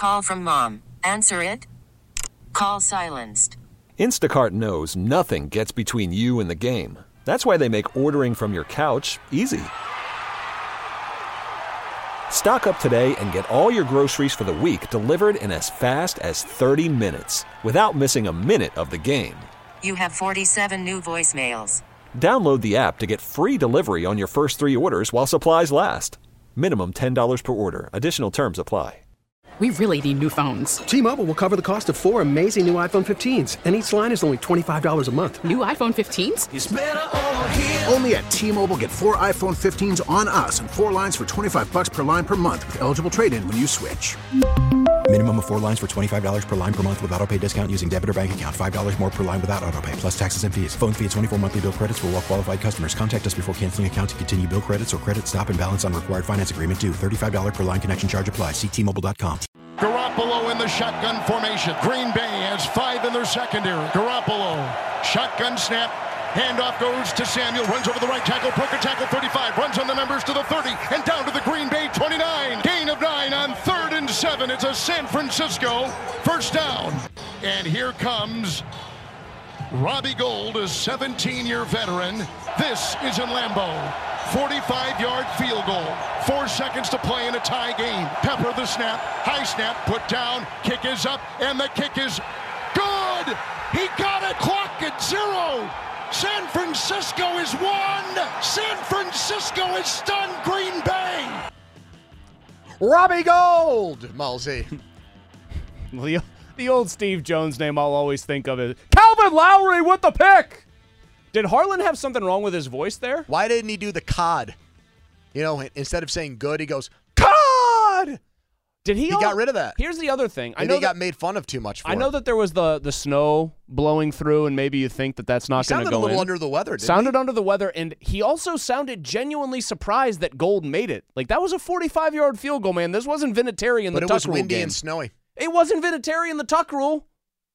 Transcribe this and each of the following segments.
Call from mom. Answer it. Call silenced. Instacart knows nothing gets between you and the game. That's why they make ordering from your couch easy. Stock up today and get all your groceries for the week delivered in as fast as 30 minutes without missing a minute of the game. You have 47 new voicemails. Download the app to get free delivery on your first 3 orders while supplies last. Minimum $10 per order. Additional terms apply. We really need new phones. T-Mobile will cover the cost of 4 amazing new iPhone 15s, and each line is only $25 a month. New iPhone 15s? It's better over here. Only at T-Mobile, get 4 iPhone 15s on us and 4 lines for $25 per line per month with eligible trade-in when you switch. Minimum of 4 lines for $25 per line per month with autopay discount using debit or bank account. $5 more per line without autopay, plus taxes and fees. Phone fee at 24 monthly bill credits for well-qualified customers. Contact us before canceling account to continue bill credits or credit stop and balance on required finance agreement due. $35 per line connection charge applies. See T-Mobile.com. Garoppolo in the shotgun formation. Green Bay has 5 in their secondary. Garoppolo, shotgun snap. Handoff goes to Samuel, runs over the right tackle, broken tackle 35, runs on the numbers to the 30, and down to the Green Bay 29. Gain of 9 on 3rd and 7. It's a San Francisco first down. And here comes Robbie Gould, a 17-year veteran. This is in Lambeau. 45-yard field goal. 4 seconds to play in a tie game. Pepper the snap. High snap. Put down. Kick is up. And the kick is good. He got it. Clock at 0. San Francisco is 1. San Francisco has stunned Green Bay. Robbie Gould, Mulsey. The old Steve Jones name I'll always think of is Calvin Lowry with the pick. Did Harlan have something wrong with his voice there? Why didn't he do the cod? You know, instead of saying good, he goes, cod! Did he? He got rid of that. Here's the other thing. I know he got made fun of too much for I know that there was the snow blowing through, and maybe you think that's not going to go in. Sounded a little under the weather, didn't Sounded under the weather, and he also sounded genuinely surprised that Gould made it. Like, that was a 45-yard field goal, man. This wasn't Vinatieri in the Tuck rule game. But it was windy and snowy. It wasn't Vinatieri in the Tuck rule.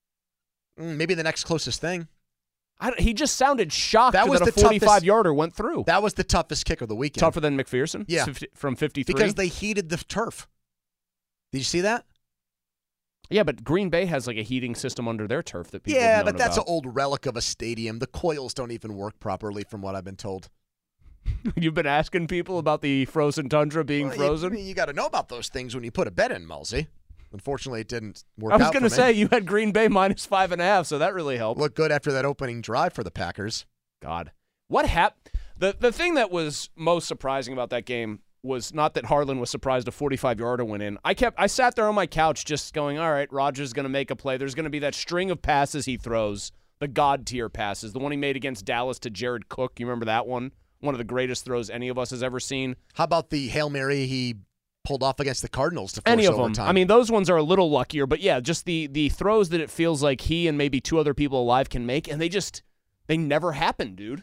Maybe the next closest thing. He just sounded shocked that a 45-yarder went through. That was the toughest kick of the weekend. Tougher than McPherson? Yeah. From 53? Because they heated the turf. Did you see that? Yeah, but Green Bay has like a heating system under their turf that people Yeah, have known but that's about. an old relic of a stadium. The coils don't even work properly from what I've been told. You've been asking people about the frozen tundra being frozen? You got to know about those things when you put a bet in, Mulsey. Unfortunately, it didn't work out. I was going to say, you had Green Bay minus 5.5, so that really helped. Looked good after that opening drive for the Packers. God. What happened? The thing that was most surprising about that game was not that Harlan was surprised a 45-yarder went in. I sat there on my couch just going, all right, Rodgers is going to make a play. There's going to be that string of passes he throws, the God-tier passes, the one he made against Dallas to Jared Cook. You remember that one? One of the greatest throws any of us has ever seen. How about the Hail Mary he pulled off against the Cardinals to force any of overtime? them. I mean, those ones are a little luckier, but yeah, just the throws that it feels like he and maybe 2 other people alive can make, and they never happen, dude.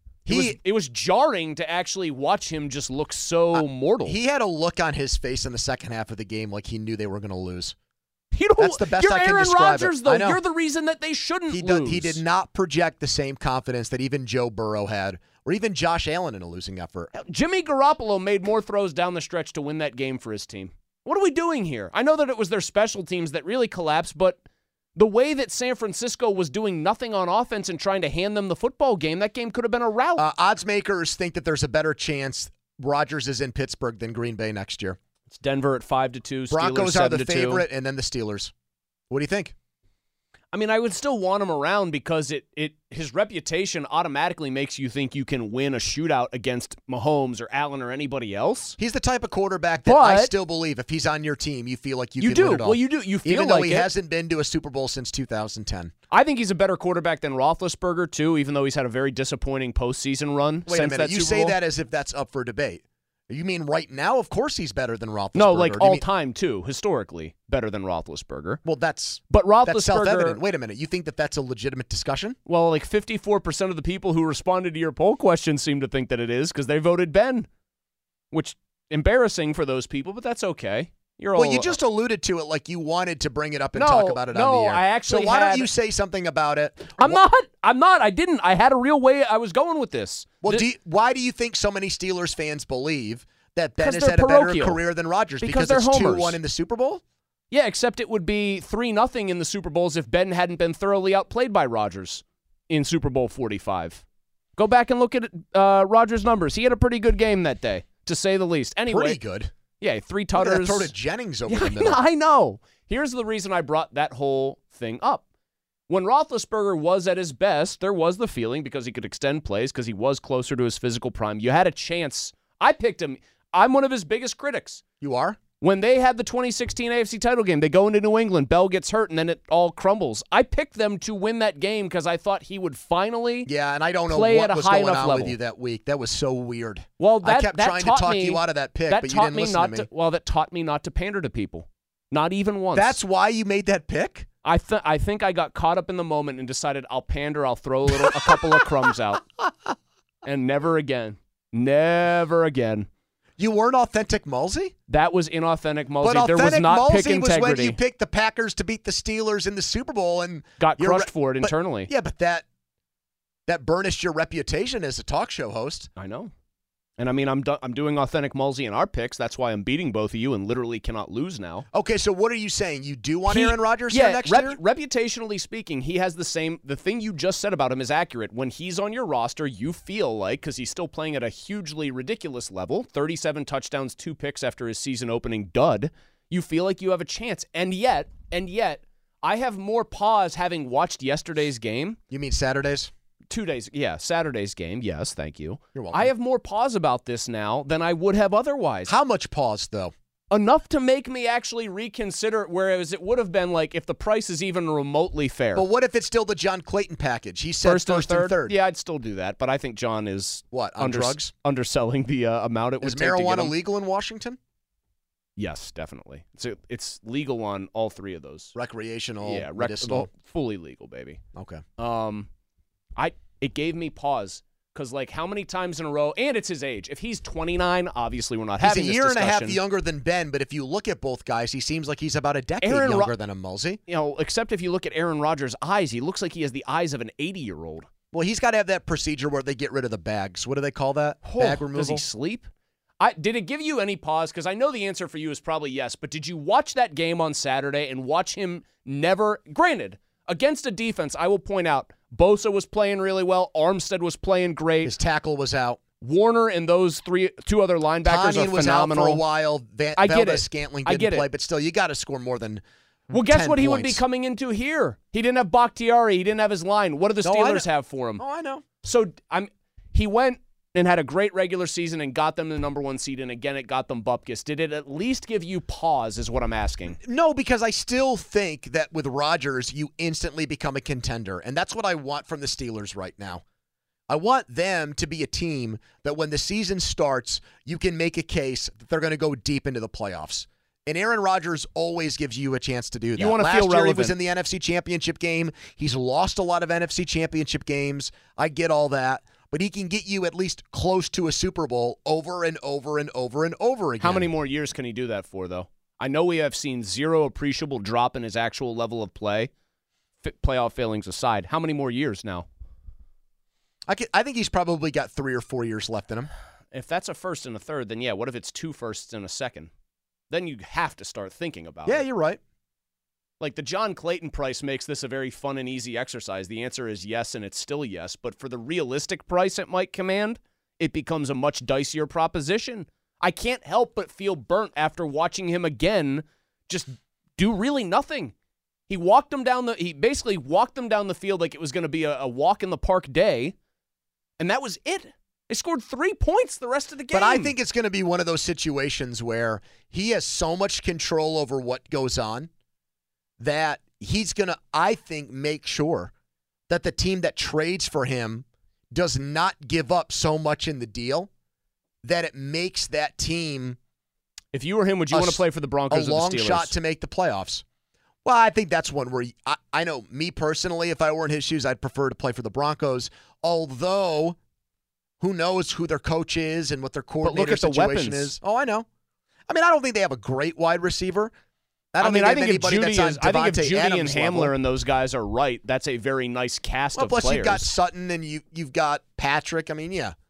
It was jarring to actually watch him just look so mortal. He had a look on his face in the second half of the game like he knew they were going to lose. That's the best I can Aaron describe Rodgers, it. though. I know. You're the reason that they shouldn't lose. He did not project the same confidence that even Joe Burrow had, or even Josh Allen in a losing effort. Jimmy Garoppolo made more throws down the stretch to win that game for his team. What are we doing here? I know that it was their special teams that really collapsed, but the way that San Francisco was doing nothing on offense and trying to hand them the football game, that game could have been a rout. Odds makers think that there's a better chance Rodgers is in Pittsburgh than Green Bay next year. It's Denver at 5-2. Broncos Steelers are the 7-2. favorite, and then the Steelers. What do you think? I mean, I would still want him around because his reputation automatically makes you think you can win a shootout against Mahomes or Allen or anybody else. He's the type of quarterback that I still believe if he's on your team, you feel like you can win it all. Well, you do. You feel even though like he it. hasn't been to a Super Bowl since 2010. I think he's a better quarterback than Roethlisberger, too, even though he's had a very disappointing postseason run Wait since a minute. that You Super say Bowl. that as if that's up for debate. You mean right now? Of course he's better than Roethlisberger. No, like all time, too, historically, better than Roethlisberger. Well, that's Roethlisberger, self-evident. Wait a minute. You think that that's a legitimate discussion? Well, like 54% of the people who responded to your poll question seem to think that it is because they voted Ben, which embarrassing for those people, but that's okay. You just alluded to it like you wanted to bring it up and talk about it on the air. No, I actually So why don't you say something about it? I'm not. I didn't. I had a real way I was going with this. Well, why do you think so many Steelers fans believe that Ben has they're had a better parochial. career than Rodgers? Because it's they're homers. 2-1 in the Super Bowl? Yeah, except it would be 3-0 in the Super Bowls if Ben hadn't been thoroughly outplayed by Rodgers in Super Bowl 45. Go back and look at Rodgers' numbers. He had a pretty good game that day, to say the least. Anyway, Pretty good. Yeah, 3 Look at tutters. that throw to Jennings over the middle. I know. Here's the reason I brought that whole thing up. When Roethlisberger was at his best, there was the feeling, because he could extend plays, because he was closer to his physical prime, you had a chance. I picked him. I'm one of his biggest critics. You are? When they had the 2016 AFC title game, they go into New England, Bell gets hurt, and then it all crumbles. I picked them to win that game because I thought he would finally and I don't know play what at a was high going enough on level. with you that week. That was so weird. Well, I kept trying to talk you out of that pick, but you didn't listen to me. That taught me not to pander to people. Not even once. That's why you made that pick? I think I got caught up in the moment and decided I'll pander, I'll throw a couple of crumbs out. And never again. Never again. You weren't authentic Mulsey? That was inauthentic Mulsey. But there was authentic not Mulsey pick integrity. was when you picked the Packers to beat the Steelers in the Super Bowl and got crushed for it internally. Yeah, but that burnished your reputation as a talk show host. I know. And I mean, I'm doing authentic Mulsey in our picks. That's why I'm beating both of you and literally cannot lose now. Okay, so what are you saying? You do want Aaron Rodgers here next year? Reputationally speaking, he has the thing you just said about him is accurate. When he's on your roster, you feel like, because he's still playing at a hugely ridiculous level, 37 touchdowns, 2 picks after his season-opening dud, you feel like you have a chance. And yet, I have more pause having watched yesterday's game. You mean Saturday's? 2 days, Saturday's game, yes, thank you. You're welcome. I have more pause about this now than I would have otherwise. How much pause, though? Enough to make me actually reconsider, whereas it would have been like if the price is even remotely fair. But what if it's still the John Clayton package? He said first and third. Yeah, I'd still do that, but I think John is on drugs? Underselling the amount it would take to get him. Is marijuana legal in Washington? Yes, definitely. It's legal on all 3 of those. Recreational, medicinal. Fully legal, baby. Okay. It gave me pause because, like, how many times in a row, and it's his age. If he's 29, obviously we're not having this discussion. He's a year and a half younger than Ben, but if you look at both guys, he seems like he's about a decade younger than a Mulsey. Except if you look at Aaron Rodgers' eyes, he looks like he has the eyes of an 80-year-old. Well, he's got to have that procedure where they get rid of the bags. What do they call that? Bag removal? Does he sleep? Did it give you any pause? Because I know the answer for you is probably yes, but did you watch that game on Saturday and watch him never, granted, against a defense, I will point out, Bosa was playing really well. Armstead was playing great. His tackle was out. Warner and those 2 other linebackers Tonyan are was phenomenal. out for a while. I get it. Scantling didn't play, but still, you got to score more than Well, guess 10 what he points. would be coming into here? He didn't have Bakhtiari. He didn't have his line. What do the Steelers have for him? Oh, I know. So he went and had a great regular season and got them the number 1 seed, and again, it got them bupkis. Did it at least give you pause is what I'm asking? No, because I still think that with Rodgers, you instantly become a contender, and that's what I want from the Steelers right now. I want them to be a team that when the season starts, you can make a case that they're going to go deep into the playoffs. And Aaron Rodgers always gives you a chance to do that. You want to Last feel year relevant. he was in the NFC Championship game. He's lost a lot of NFC Championship games. I get all that. But he can get you at least close to a Super Bowl over and over and over and over again. How many more years can he do that for, though? I know we have seen zero appreciable drop in his actual level of play, playoff failings aside. How many more years now? I think he's probably got 3 or 4 years left in him. If that's a first and a third, then yeah, what if it's 2 firsts and a second? Then you have to start thinking about it. Yeah, you're right. Like, the John Clayton price makes this a very fun and easy exercise. The answer is yes, and it's still yes. But for the realistic price it might command, it becomes a much dicier proposition. I can't help but feel burnt after watching him again just do really nothing. He basically walked them down the field like it was going to be a walk in the park day, and that was it. They scored 3 points the rest of the game. But I think it's going to be one of those situations where he has so much control over what goes on that he's going to, I think, make sure that the team that trades for him does not give up so much in the deal that it makes that team. If you were him, would you want to play for the Broncos or the Steelers? A long shot to make the playoffs. Well, I think that's one where I know me personally, if I were in his shoes, I'd prefer to play for the Broncos. Although, who knows who their coach is and what their coordinator situation is. Oh, I know. I mean, I don't think they have a great wide receiver. I think if Judy and Hamler and those guys are right, that's a very nice cast of plus players. You've got Sutton and you've got Patrick. I mean, yeah.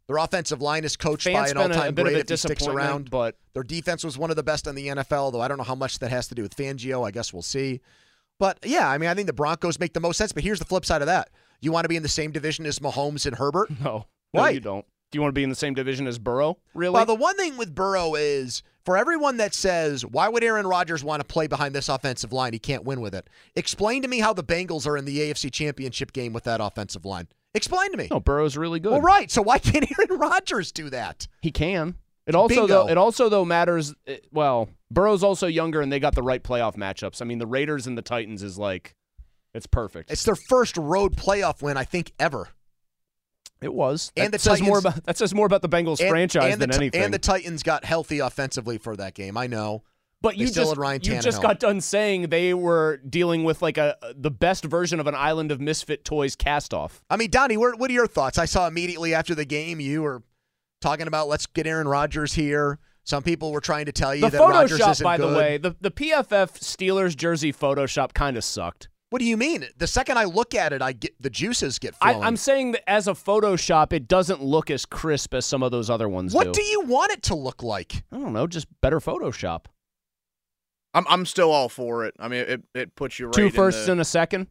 Their offensive line is coached by Fant's an been a all-time bit of great a if he sticks disappointment, around. but Their defense was one of the best in the NFL, though I don't know how much that has to do with Fangio. I guess we'll see. But, yeah, I mean, I think the Broncos make the most sense. But here's the flip side of that. You want to be in the same division as Mahomes and Herbert? no, Why? you don't. Do you want to be in the same division as Burrow? Really? Well, the one thing with Burrow is, for everyone that says, why would Aaron Rodgers want to play behind this offensive line? He can't win with it. Explain to me how the Bengals are in the AFC Championship game with that offensive line. Explain to me. No, Burrow's really good. Well, right. So why can't Aaron Rodgers do that? He can. It also though matters. Well, Burrow's also younger, and they got the right playoff matchups. I mean, the Raiders and the Titans is like, it's perfect. It's their first road playoff win, I think, ever. It was. And that says more about the Bengals franchise than anything. And the Titans got healthy offensively for that game. I know. But you just got done saying they were dealing with like the best version of an Island of Misfit Toys cast-off. I mean, Donnie, what are your thoughts? I saw immediately after the game you were talking about let's get Aaron Rodgers here. Some people were trying to tell you that Rodgers isn't good. By the way, the PFF Steelers jersey Photoshop kind of sucked. What do you mean? The second I look at it, the juices get flowing. I'm saying that as a Photoshop, it doesn't look as crisp as some of those other ones do. What do you want it to look like? I don't know, just better Photoshop. I'm still all for it. I mean, it puts you right 2 firsts and a second.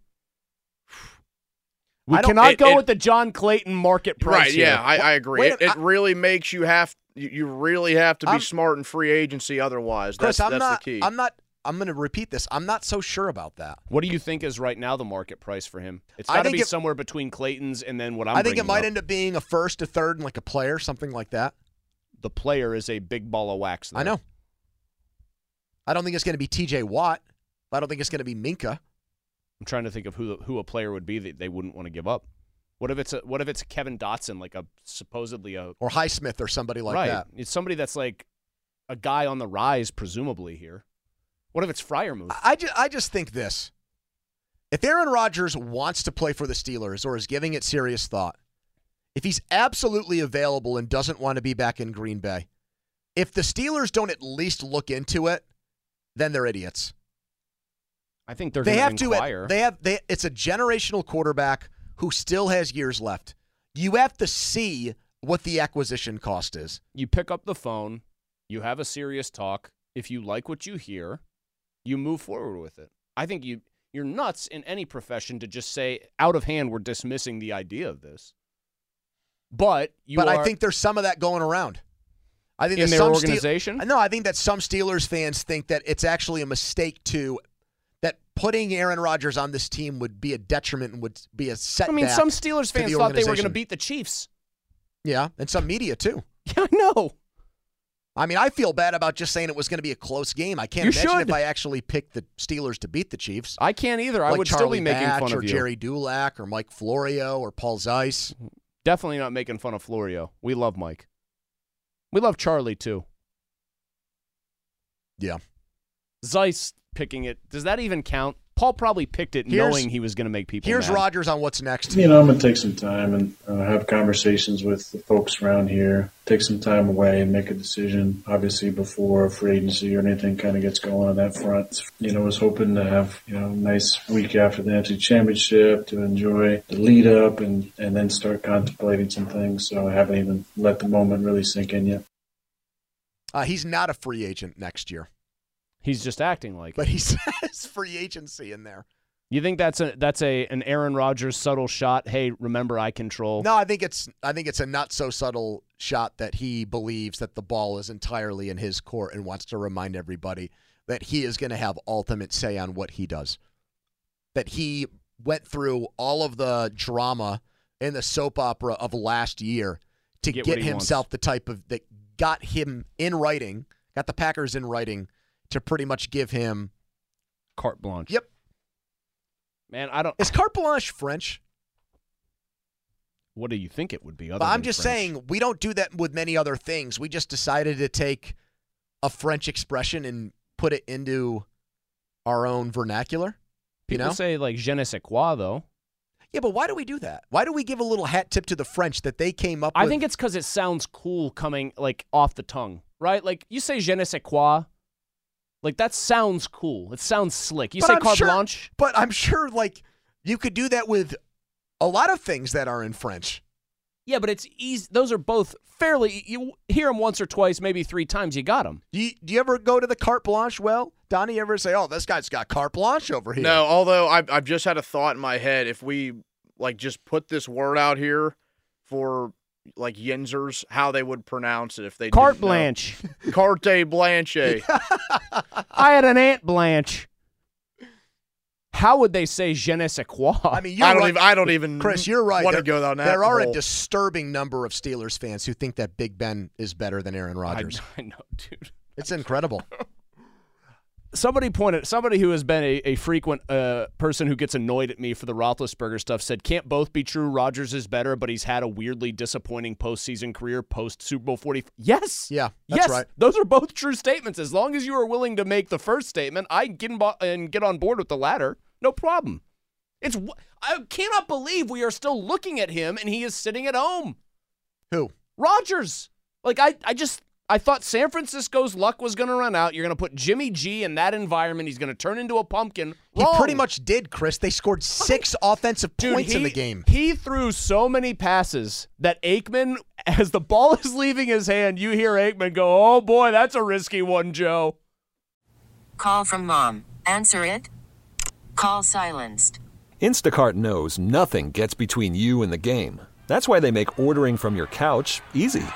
We cannot go with the John Clayton market price. Right? Here. Yeah, I agree. It really makes you really have to be smart in free agency. Otherwise, Chris, that's the key. I'm going to repeat this. I'm not so sure about that. What do you think is right now the market price for him? It's got to be somewhere between Clayton's and then what I'm. I think it might end up being a first, a third, and like a player, something like that. The player is a big ball of wax. There. I know. I don't think it's going to be T.J. Watt. I don't think it's going to be Minka. I'm trying to think of who a player would be that they wouldn't want to give up. What if it's Kevin Dotson, like supposedly or Highsmith or somebody like that? It's somebody that's like a guy on the rise, presumably here. What if it's Freiermuth? I just think this. If Aaron Rodgers wants to play for the Steelers or is giving it serious thought, if he's absolutely available and doesn't want to be back in Green Bay, if the Steelers don't at least look into it, then they're idiots. I think they're going to inquire. It's a generational quarterback who still has years left. You have to see what the acquisition cost is. You pick up the phone. You have a serious talk. If you like what you hear, you move forward with it. I think you're nuts in any profession to just say, out of hand, we're dismissing the idea of this. But I think there's some of that going around. I think in their organization? No, I think that some Steelers fans think that it's actually a mistake that putting Aaron Rodgers on this team would be a detriment and would be a setback. I mean, some Steelers fans thought they were going to beat the Chiefs. Yeah, and some media too. Yeah, I know. I mean, I feel bad about just saying it was going to be a close game. I can't imagine if I actually picked the Steelers to beat the Chiefs. I can't either. Like I would Charlie still be making Batch fun of you. Or Jerry Dulac or Mike Florio or Paul Zeiss. Definitely not making fun of Florio. We love Mike. We love Charlie too. Yeah. Zeiss picking it. Does that even count? Paul probably picked it knowing he was going to make people Here's mad. Rodgers on what's next. I'm going to take some time and have conversations with the folks around here, take some time away and make a decision, obviously, before free agency or anything kind of gets going on that front. I was hoping to have, a nice week after the NFC Championship to enjoy the lead up and then start contemplating some things. So I haven't even let the moment really sink in yet. He's not a free agent next year. He's just acting like but it. He says free agency in there. You think that's an Aaron Rodgers subtle shot? Hey, remember I control. No, I think it's a not so subtle shot that he believes that the ball is entirely in his court and wants to remind everybody that he is going to have ultimate say on what he does. That he went through all of the drama in the soap opera of last year to get himself the type of that got him in writing, got the Packers in writing to pretty much give him carte blanche. Yep. Man, Is carte blanche French? What do you think it would be? I'm just saying we don't do that with many other things. We just decided to take a French expression and put it into our own vernacular. People say like je ne sais quoi, though. Yeah, but why do we do that? Why do we give a little hat tip to the French that they came up with? I think it's because it sounds cool coming like off the tongue, right? Like you say je ne sais quoi. Like, that sounds cool. It sounds slick. You say carte blanche? But I'm sure, like, you could do that with a lot of things that are in French. Yeah, but it's easy. Those are both fairly. You hear them once or twice, maybe 3 times. You got them. Do you ever go to the carte blanche? Well, Donnie, ever say, "Oh, this guy's got carte blanche over here"? No, although I've just had a thought in my head. If we just put this word out here for Yinzers, how they would pronounce it if they carte blanche, carte blanche. I had an Aunt Blanche. How would they say je ne sais quoi? I mean, I don't even. Chris, you're right. Want to go down that There are hole. a disturbing number of Steelers fans who think that Big Ben is better than Aaron Rodgers. I know, dude. It's incredible. Somebody who has been a frequent person who gets annoyed at me for the Roethlisberger stuff said, can't both be true? Rodgers is better, but he's had a weirdly disappointing postseason career post-Super Bowl 40. Yes. Yeah, that's right. Those are both true statements. As long as you are willing to make the first statement, I can get on board with the latter. No problem. I cannot believe we are still looking at him and he is sitting at home. Who? Rodgers. I thought San Francisco's luck was going to run out. You're going to put Jimmy G in that environment. He's going to turn into a pumpkin. He pretty much did, Chris. They scored 6 offensive points in the game. He threw so many passes that Aikman, as the ball is leaving his hand, you hear Aikman go, "Oh boy, that's a risky one, Joe." Call from mom. Answer it. Call silenced. Instacart knows nothing gets between you and the game. That's why they make ordering from your couch easy.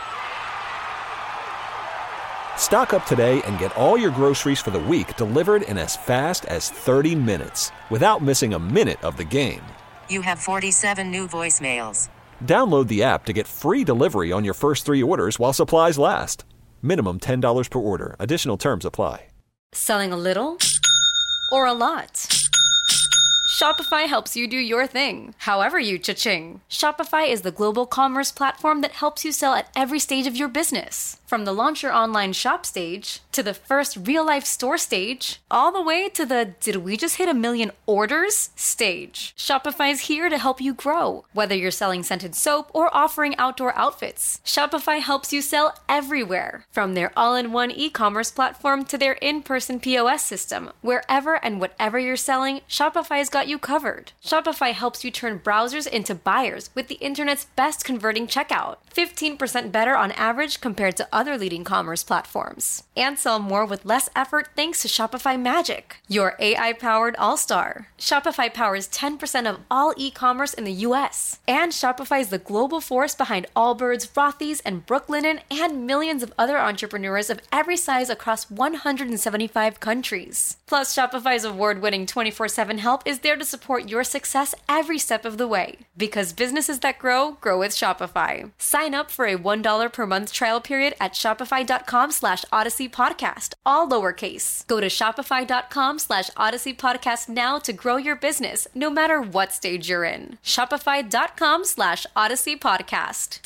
Stock up today and get all your groceries for the week delivered in as fast as 30 minutes without missing a minute of the game. You have 47 new voicemails. Download the app to get free delivery on your first 3 orders while supplies last. Minimum $10 per order. Additional terms apply. Selling a little or a lot? Shopify helps you do your thing, however you cha-ching. Shopify is the global commerce platform that helps you sell at every stage of your business. From the launch your online shop stage, to the first real-life store stage, all the way to the did we just hit 1 million orders stage. Shopify's here to help you grow. Whether you're selling scented soap or offering outdoor outfits, Shopify helps you sell everywhere. From their all-in-one e-commerce platform to their in-person POS system, wherever and whatever you're selling, Shopify's got you covered. Shopify helps you turn browsers into buyers with the internet's best converting checkout. 15% better on average compared to other leading commerce platforms. And sell more with less effort thanks to Shopify Magic, your AI-powered all-star. Shopify powers 10% of all e-commerce in the U.S. And Shopify is the global force behind Allbirds, Rothy's, and Brooklinen, and millions of other entrepreneurs of every size across 175 countries. Plus, Shopify's award-winning 24/7 help is there to support your success every step of the way. Because businesses that grow with Shopify. Sign up for a $1 per month trial period at shopify.com/Odyssey Podcast, all lowercase. Go to shopify.com/Odyssey Podcast now to grow your business, no matter what stage you're in. Shopify.com/Odyssey Podcast.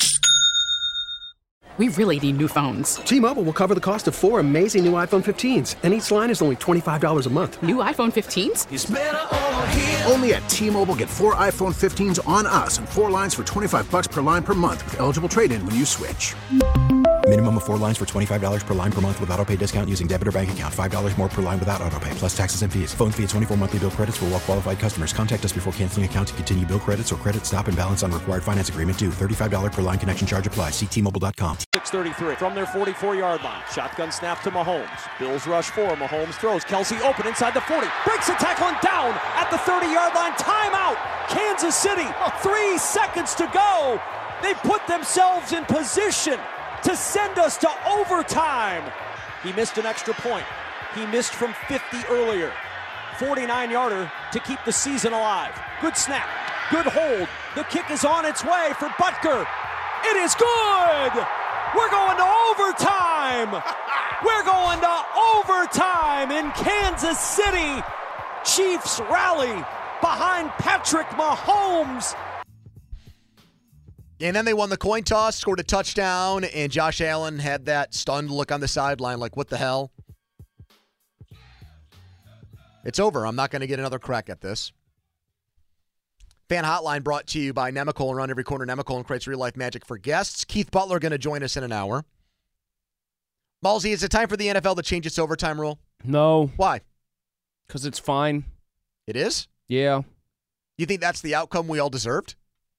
We really need new phones. T-Mobile will cover the cost of 4 amazing new iPhone 15s, and each line is only $25 a month. New iPhone 15s? It's better over here. Only at T-Mobile, get 4 iPhone 15s on us and 4 lines for $25 per line per month with eligible trade-in when you switch. Minimum of 4 lines for $25 per line per month with autopay discount using debit or bank account. $5 more per line without autopay, plus taxes and fees. Phone fee at 24 monthly bill credits for well-qualified customers. Contact us before canceling account to continue bill credits or credit stop and balance on required finance agreement due. $35 per line connection charge applies. See T-Mobile.com. 6:33 from their 44-yard line. Shotgun snap to Mahomes. Bills rush 4. Mahomes throws. Kelsey open inside the 40. Breaks a tackle and down at the 30-yard line. Timeout. Kansas City. 3 seconds to go. They put themselves in position to send us to overtime. He missed an extra point. He missed from 50 earlier. 49-yarder to keep the season alive. Good snap. Good hold. The kick is on its way for Butker. It is good. We're going to overtime. We're going to overtime in Kansas City. Chiefs rally behind Patrick Mahomes. And then they won the coin toss, scored a touchdown, and Josh Allen had that stunned look on the sideline like, what the hell? It's over. I'm not going to get another crack at this. Fan Hotline brought to you by Nemacolin. Around every corner, Nemacolin creates real-life magic for guests. Keith Butler going to join us in an hour. Ballsy, is it time for the NFL to change its overtime rule? No. Why? Because it's fine. It is? Yeah. You think that's the outcome we all deserved?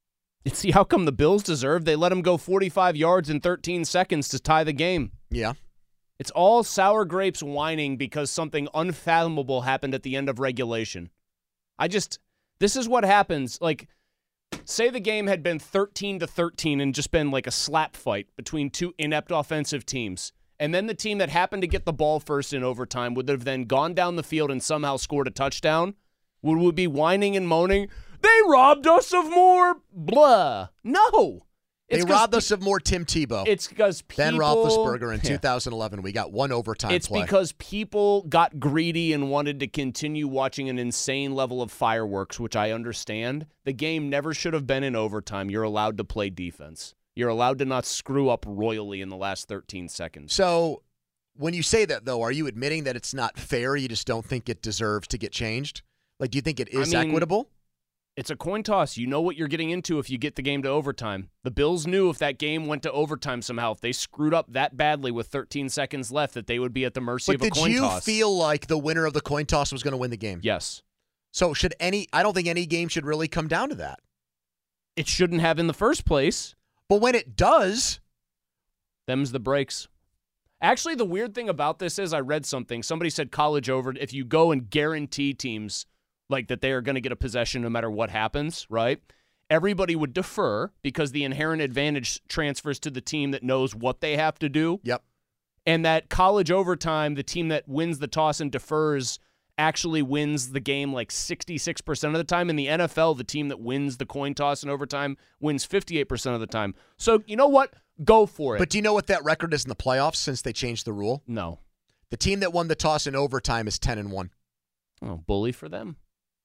It's the outcome the Bills deserve. They let him go 45 yards in 13 seconds to tie the game. Yeah. It's all sour grapes whining because something unfathomable happened at the end of regulation. This is what happens. Like, say the game had been 13-13 and just been like a slap fight between two inept offensive teams. And then the team that happened to get the ball first in overtime would have then gone down the field and somehow scored a touchdown. Would we be whining and moaning, they robbed us of more blah? No. They robbed us of more Tim Tebow. It's because people... Ben Roethlisberger in 2011. We got one overtime play. It's because people got greedy and wanted to continue watching an insane level of fireworks, which I understand. The game never should have been in overtime. You're allowed to play defense. You're allowed to not screw up royally in the last 13 seconds. So when you say that, though, are you admitting that it's not fair? You just don't think it deserves to get changed? Like, do you think it is equitable? It's a coin toss. You know what you're getting into if you get the game to overtime. The Bills knew if that game went to overtime somehow, if they screwed up that badly with 13 seconds left, that they would be at the mercy of a coin toss. But did you feel like the winner of the coin toss was going to win the game? Yes. So I don't think any game should really come down to that. It shouldn't have in the first place. But when it does, them's the breaks. Actually, the weird thing about this is I read something. Somebody said college over, if you go and guarantee teams like that they are going to get a possession no matter what happens, right? Everybody would defer because the inherent advantage transfers to the team that knows what they have to do. Yep. And that college overtime, the team that wins the toss and defers actually wins the game like 66% of the time. In the NFL, the team that wins the coin toss in overtime wins 58% of the time. So, you know what? Go for it. But do you know what that record is in the playoffs since they changed the rule? No. The team that won the toss in overtime is 10-1. Oh, bully for them.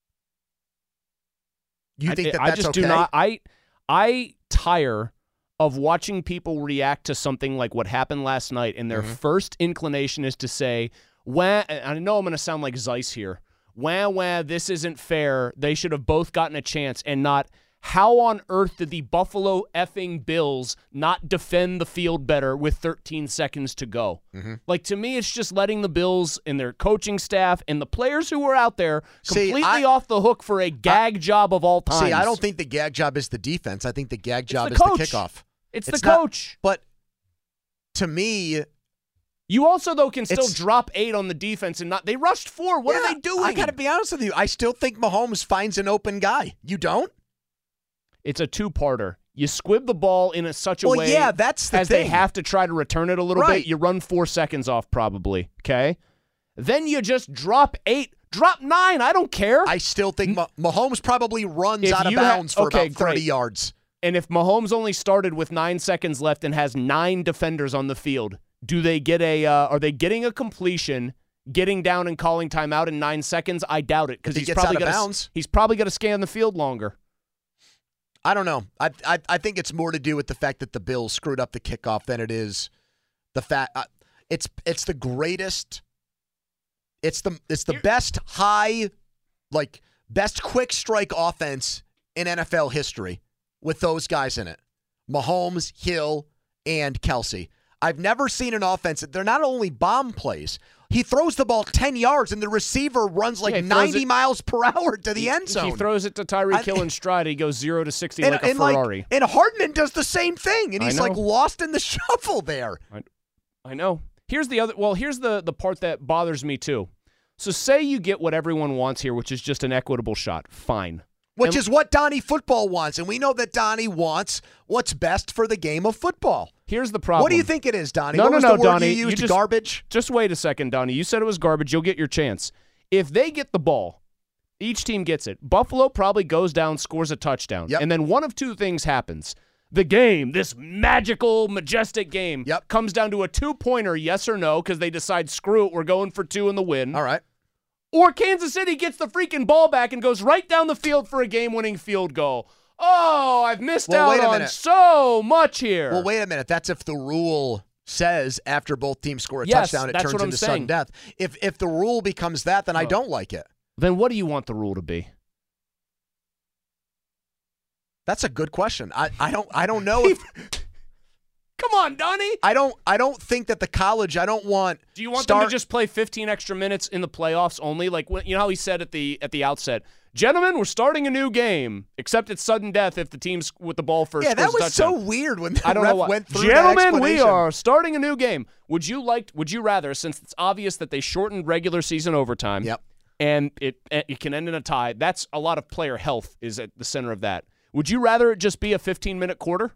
You think that's okay? I just do not. I tire of watching people react to something like what happened last night, and their first inclination is to say, "Wah," I know I'm going to sound like Zeiss here. Wah, this isn't fair. They should have both gotten a chance, and not, how on earth did the Buffalo effing Bills not defend the field better with 13 seconds to go? Like, to me, it's just letting the Bills and their coaching staff and the players who were out there completely off the hook for a gag job of all time. See, I don't think the gag job is the defense. I think the gag job is coach. the kickoff. It's the coach. But to me... You also, though, can still drop 8 on the defense and not... They rushed 4. What are they doing? I got to be honest with you. I still think Mahomes finds an open guy. You don't? It's a two-parter. You squib the ball in such a way that's the as thing. They have to try to return it a little bit. You run 4 seconds off probably, okay? Then you just drop 8. Drop 9. I don't care. I still think Mahomes probably runs out of bounds for about 30 yards. And if Mahomes only started with 9 seconds left and has 9 defenders on the field, do they get are they getting a completion, getting down and calling timeout in 9 seconds? I doubt it because he's probably going to scan the field longer. I don't know. I think it's more to do with the fact that the Bills screwed up the kickoff than it is the fact it's the greatest. It's the best best quick strike offense in NFL history with those guys in it. Mahomes, Hill, and Kelsey. I've never seen an offense. They're not only bomb plays. He throws the ball 10 yards, and the receiver runs 90 miles per hour to the end zone. He throws it to Tyreek Hill in stride. He goes 0 to 60 like a Ferrari. And Hardman does the same thing, and he's lost in the shuffle there. I know. Here's the part that bothers me too. So say you get what everyone wants here, which is just an equitable shot. Fine. Which is what Donnie Football wants, and we know that Donnie wants what's best for the game of football. Here's the problem. What do you think it is, Donnie? No, what was the word Donnie. You used? Garbage? Just wait a second, Donnie. You said it was garbage. You'll get your chance. If they get the ball, each team gets it. Buffalo probably goes down, scores a touchdown. And then one of two things happens. The game, this magical, majestic game, comes down to a 2-pointer, yes or no, because they decide, screw it, we're going for 2 in the win. All right. Or Kansas City gets the freaking ball back and goes right down the field for a game-winning field goal. Oh, I've missed out on so much here. Well, wait a minute. That's if the rule says after both teams score a touchdown, it turns into sudden death. If the rule becomes that, then I don't like it. Then what do you want the rule to be? That's a good question. I don't know if Come on, Donnie. I don't think that the college. I don't want. Do you want them to just play 15 extra minutes in the playoffs only? Like you know how he said at the outset, gentlemen, we're starting a new game. Except it's sudden death if the team's with the ball first. Yeah, that was so weird when the I don't ref know what. went through Gentlemen, that we explanation. are starting a new game. Would you rather, since it's obvious that they shortened regular season overtime? Yep. And it can end in a tie. That's a lot of player health is at the center of that. Would you rather it just be a 15-minute quarter?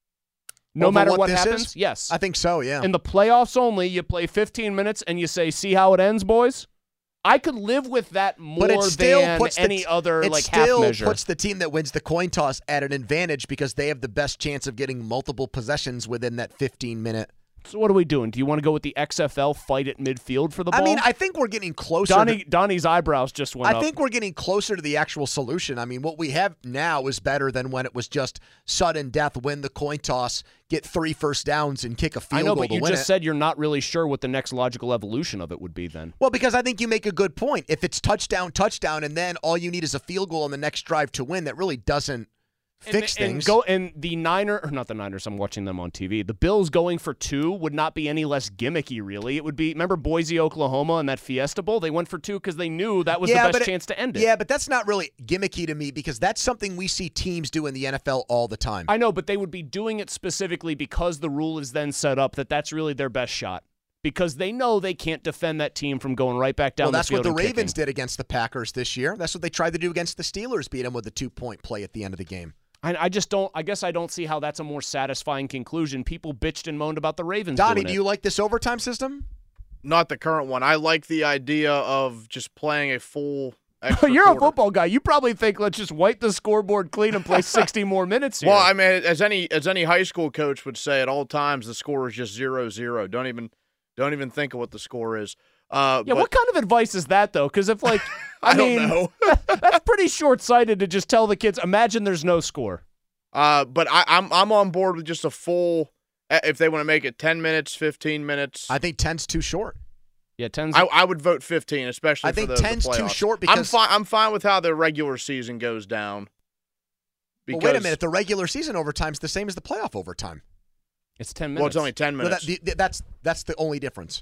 No matter what happens? Is? Yes. I think so, yeah. In the playoffs only, you play 15 minutes and you say, see how it ends, boys? I could live with that more than any other half measure. It still puts the team that wins the coin toss at an advantage because they have the best chance of getting multiple possessions within that 15-minute. So what are we doing? Do you want to go with the XFL fight at midfield for the ball? I mean, I think we're getting closer. Donnie's eyebrows just went up. I think we're getting closer to the actual solution. I mean, what we have now is better than when it was just sudden death, win the coin toss, get 3 first downs, and kick a field goal to win it. I know, but you just said you're not really sure what the next logical evolution of it would be then. Well, because I think you make a good point. If it's touchdown, and then all you need is a field goal on the next drive to win, that really doesn't fix things. And the not the Niners, I'm watching them on TV. The Bills going for 2 would not be any less gimmicky, really. It would be, remember Boise, Oklahoma, and that Fiesta Bowl? They went for 2 because they knew that was the best chance to end it. Yeah, but that's not really gimmicky to me because that's something we see teams do in the NFL all the time. I know, but they would be doing it specifically because the rule is then set up that that's really their best shot. Because they know they can't defend that team from going right back down the field. Well, that's what the and Ravens kicking. did against the Packers this year. That's what they tried to do against the Steelers, beat them with a 2-point play at the end of the game. I guess I don't see how that's a more satisfying conclusion. People bitched and moaned about the Ravens. Donnie, do you like this overtime system? Not the current one. I like the idea of just playing a full extra You're quarter. a football guy. You probably think, let's just wipe the scoreboard clean and play 60 more minutes here. Well, I mean, as any high school coach would say at all times, the score is just 0-0. Don't even think of what the score is. What kind of advice is that, though? Because if, I don't know. That's pretty short-sighted to just tell the kids, imagine there's no score. But I'm on board with just a full, if they want to make it 10 minutes, 15 minutes. I think 10's too short. Yeah, 10's. I would vote 15, especially for the playoffs. I think 10's too short because I'm fine with how the regular season goes down. Well, wait a minute. The regular season overtime's the same as the playoff overtime. It's 10 minutes. Well, it's only 10 minutes. No, that's the only difference.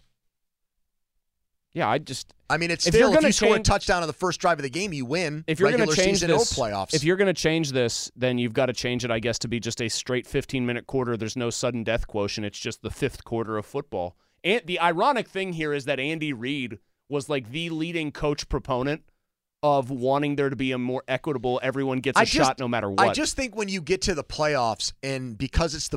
Yeah, it's still, if you score a touchdown on the first drive of the game, you win. If you're going to change this, or playoffs. If you're going to change this, then you've got to change it, I guess, to be just a straight 15-minute quarter. There's no sudden death quotient. It's just the 5th quarter of football. And the ironic thing here is that Andy Reid was like the leading coach proponent of wanting there to be a more equitable, everyone gets a shot no matter what. I just think when you get to the playoffs, and because it's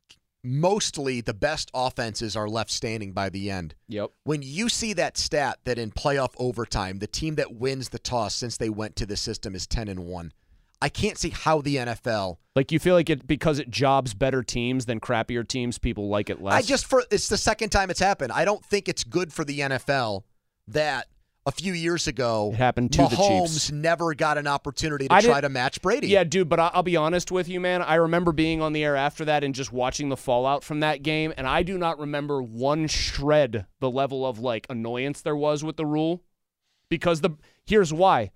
mostly the best offenses are left standing by the end. Yep. When you see that stat that in playoff overtime, the team that wins the toss since they went to the system is 10-1. I can't see how the NFL. Like, you feel like because it jobs better teams than crappier teams, people like it less? It's the second time it's happened. I don't think it's good for the NFL that a few years ago, it happened to the Chiefs. Mahomes never got an opportunity to try to match Brady. Yeah, dude, but I'll be honest with you, man. I remember being on the air after that and just watching the fallout from that game, and I do not remember one shred the level of, annoyance there was with the rule. Because here's why.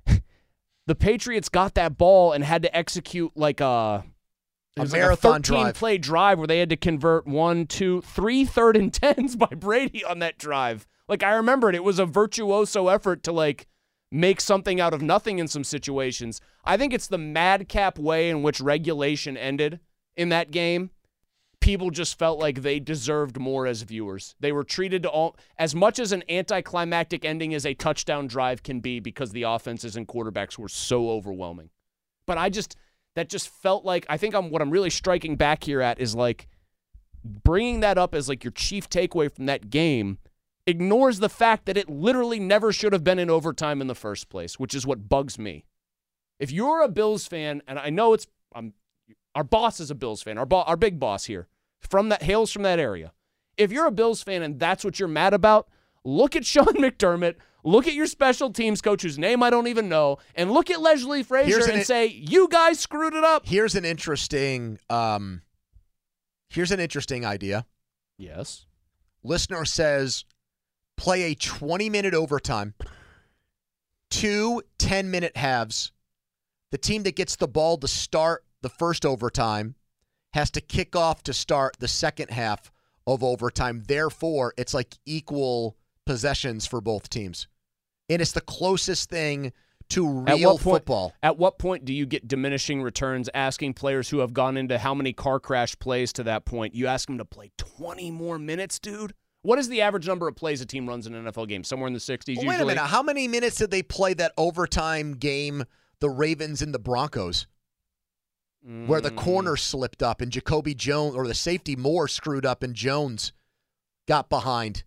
The Patriots got that ball and had to execute a marathon 13-play drive where they had to convert 1, 2, 3 third and 10s by Brady on that drive. I remember it was a virtuoso effort to, make something out of nothing in some situations. I think it's the madcap way in which regulation ended in that game. People just felt like they deserved more as viewers. They were treated as much as an anticlimactic ending as a touchdown drive can be because the offenses and quarterbacks were so overwhelming. But that just felt like, I think what I'm really striking back here at is bringing that up as your chief takeaway from that game ignores the fact that it literally never should have been in overtime in the first place, which is what bugs me. If you're a Bills fan, and I know our boss is a Bills fan, our big boss here, hails from that area. If you're a Bills fan and that's what you're mad about, look at Sean McDermott, look at your special teams coach whose name I don't even know, and look at Leslie Frazier and say, you guys screwed it up. Here's an interesting idea. Yes. Listener says, play a 20-minute overtime, 2 10-minute halves. The team that gets the ball to start the first overtime has to kick off to start the second half of overtime. Therefore, it's like equal possessions for both teams. And it's the closest thing to real football. At what point do you get diminishing returns asking players who have gone into how many car crash plays to that point? You ask them to play 20 more minutes, dude? What is the average number of plays a team runs in an NFL game? Somewhere in the 60s usually? Wait a minute. How many minutes did they play that overtime game, the Ravens and the Broncos, where the corner slipped up and Jacoby Jones, or the safety Moore screwed up and Jones got behind?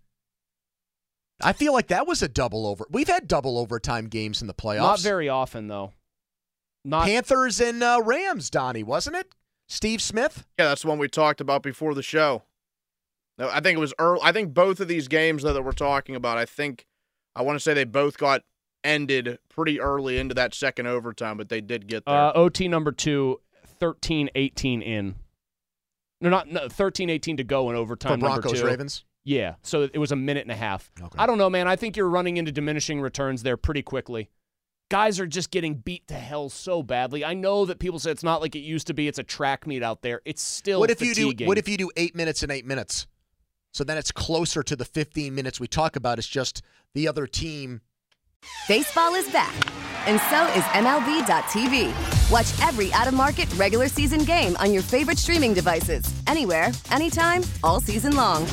I feel like that was a double over. We've had double overtime games in the playoffs. Not very often, though. Panthers and Rams, Donnie, wasn't it? Steve Smith? Yeah, that's the one we talked about before the show. No, I think it was early. I think both of these games that we're talking about, I want to say they both got ended pretty early into that second overtime, but they did get there. OT number 2, 13-18 in. No, 13-18 to go in overtime. For Broncos, number 2. Ravens? Yeah, so it was a minute and a half. Okay. I don't know, man. I think you're running into diminishing returns there pretty quickly. Guys are just getting beat to hell so badly. I know that people say it's not like it used to be. It's a track meet out there. It's still fatiguing. What if you do 8 minutes and 8 minutes? So then it's closer to the 15 minutes we talk about. It's just the other team. Baseball is back, and so is MLB.tv. Watch every out-of-market regular season game on your favorite streaming devices, anywhere, anytime, all season long.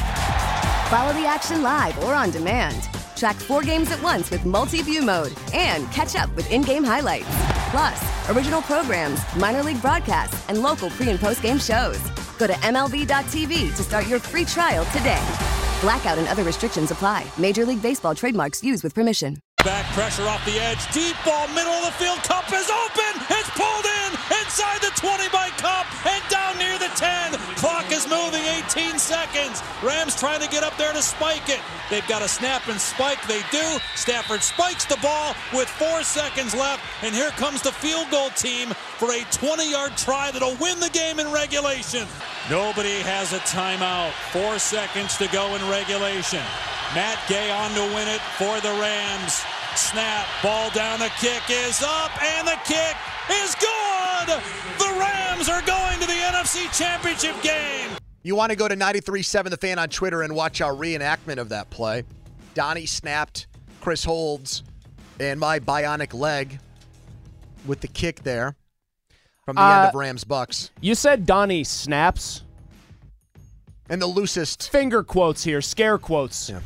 Follow the action live or on demand. Track 4 games at once with multi-view mode and catch up with in-game highlights. Plus, original programs, minor league broadcasts, and local pre- and post-game shows. Go to MLB.tv to start your free trial today. Blackout and other restrictions apply. Major League Baseball trademarks used with permission. Back pressure off the edge. Deep ball, middle of the field. Kupp is open. It's pulled in inside the 20 by Kupp and down near the 10. Clock is moving, 18 seconds. Rams trying to get up there to spike it. They've got a snap and spike. They do. Stafford spikes the ball with 4 seconds left. And here comes the field goal team for a 20-yard try that'll win the game in regulation. Nobody has a timeout. 4 seconds to go in regulation. Matt Gay on to win it for the Rams. Snap, ball down, the kick is up, and the kick is good! The Rams are going to the NFC Championship game! You want to go to 93.7 The Fan on Twitter and watch our reenactment of that play. Donnie snapped Chris Holds and my bionic leg with the kick there from the end of Rams-Bucks. You said Donnie snaps. And the loosest. Finger quotes here, scare quotes. Yeah.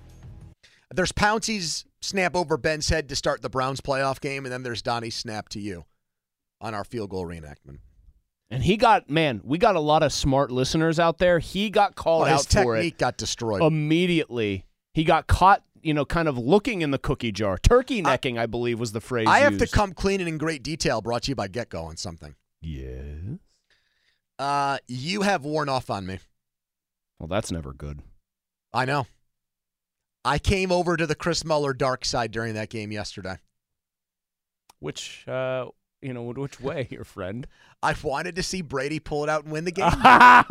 There's Pouncey's snap over Ben's head to start the Browns playoff game, and then there's Donnie's snap to you on our field goal reenactment. And we got a lot of smart listeners out there. He got called out for it. His technique got destroyed. Immediately. He got caught, kind of looking in the cookie jar. Turkey necking, I believe, was the phrase I used. have to come clean and in great detail, brought to you by Get Go on something. Yes? You have worn off on me. Well, that's never good. I know. I came over to the Chris Muller dark side during that game yesterday. Which way, your friend? I wanted to see Brady pull it out and win the game.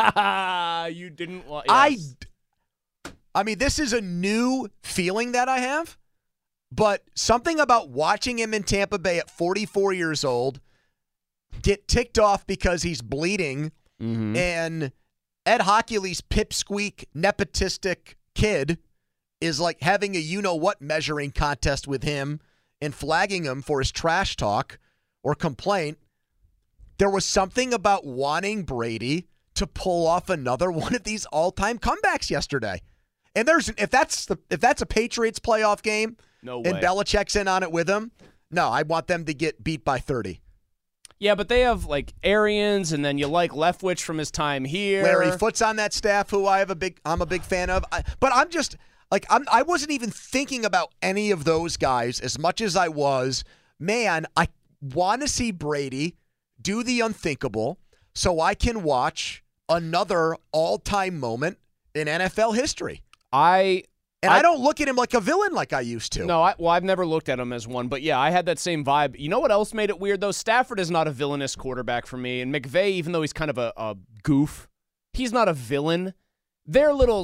You didn't want. Yes. I mean, this is a new feeling that I have, but something about watching him in Tampa Bay at 44 years old get ticked off because he's bleeding, and Ed Hockley's pipsqueak, nepotistic kid is like having a you-know-what measuring contest with him and flagging him for his trash talk or complaint. There was something about wanting Brady to pull off another one of these all-time comebacks yesterday. And if that's a Patriots playoff game, no way. And Belichick's in on it with him, no, I want them to get beat by 30. Yeah, but they have like Arians, and then you like Leftwich from his time here. Larry Foote's on that staff, who I'm a big fan of. But I'm just I wasn't even thinking about any of those guys as much as I was. Man, I want to see Brady do the unthinkable so I can watch another all-time moment in NFL history. I don't look at him like a villain like I used to. No, I've never looked at him as one. But, yeah, I had that same vibe. You know what else made it weird, though? Stafford is not a villainous quarterback for me. And McVay, even though he's kind of a goof, he's not a villain. Their little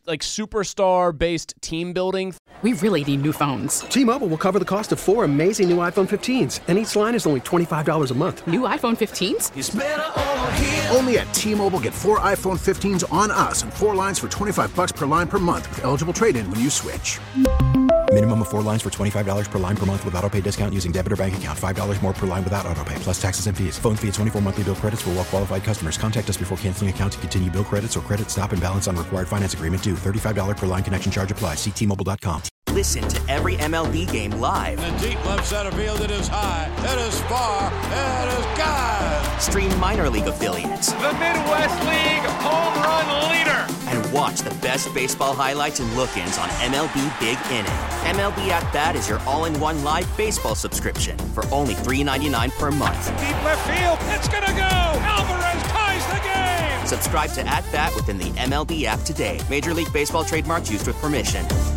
like superstar-based team building. We really need new phones. T-Mobile will cover the cost of 4 amazing new iPhone 15s, and each line is only $25 a month. New iPhone 15s? It's better over here. Only at T-Mobile, get 4 iPhone 15s on us and 4 lines for $25 per line per month with eligible trade-in when you switch. Minimum of 4 lines for $25 per line per month with autopay discount using debit or bank account. $5 more per line without autopay, plus taxes and fees. Phone fee at 24 monthly bill credits for well-qualified customers. Contact us before canceling account to continue bill credits or credit stop and balance on required finance agreement due. $35 per line connection charge applies. See T-Mobile.com. Listen to every MLB game live. In the deep left center field, it is high, it is far, it is gone. Stream minor league affiliates. The Midwest League home run leader. And watch the best baseball highlights and look-ins on MLB Big Inning. MLB At Bat is your all-in-one live baseball subscription for only $3.99 per month. Deep left field, it's gonna go. Alvarez ties the game. Subscribe to At Bat within the MLB app today. Major League Baseball trademarks used with permission.